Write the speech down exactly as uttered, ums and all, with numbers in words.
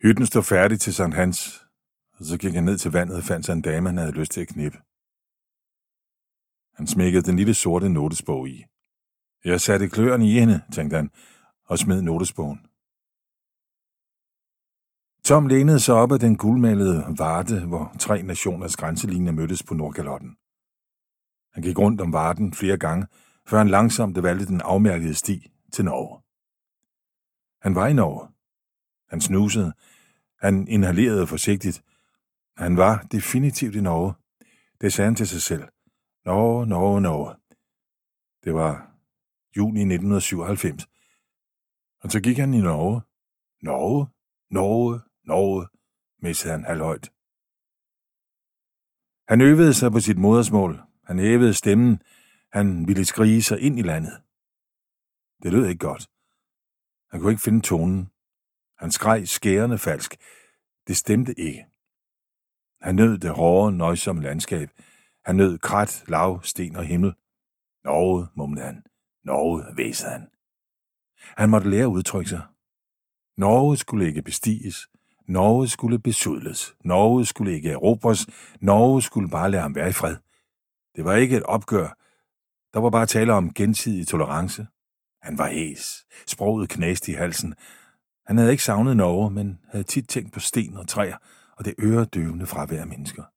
Hytten stod færdig til Sankt Hans, og så gik han ned til vandet og fandt sig en dame, han havde lyst til at knippe. Han smækkede den lille sorte notesbog i. Jeg satte kløerne i hende, tænkte han, og smed notesbogen. Tom lænede sig op ad den guldmalede Varde, hvor tre nationers grænselinjer mødtes på Nordkalotten. Han gik rundt om Varden flere gange, før han langsomt valgte den afmærkede sti til Norge. Han var i Norge. Han snusede. Han inhalerede forsigtigt. Han var definitivt i Norge. Det sagde han til sig selv. Norge, Norge, Norge. Det var juni nitten syvoghalvfems. Og så gik han i Norge. Norge, Norge, Norge, missede han halvhøjt. Han øvede sig på sit modersmål. Han hævede stemmen. Han ville skrige sig ind i landet. Det lød ikke godt. Han kunne ikke finde tonen. Han skreg skærende falsk. Det stemte ikke. Han nød det hårde, nøjsomme landskab. Han nød krat, lav, sten og himmel. Norge, mumlede han. Norge, hvæsede han. Han måtte lære at udtrykke sig. Norge skulle ikke bestiges. Norge skulle besudles. Norge skulle ikke erobres. Norge skulle bare lade ham være i fred. Det var ikke et opgør. Der var bare tale om gensidig tolerance. Han var hæs. Sproget knæste i halsen. Han havde ikke savnet Norge, men havde tit tænkt på sten og træer og det øredøvende fravær af mennesker.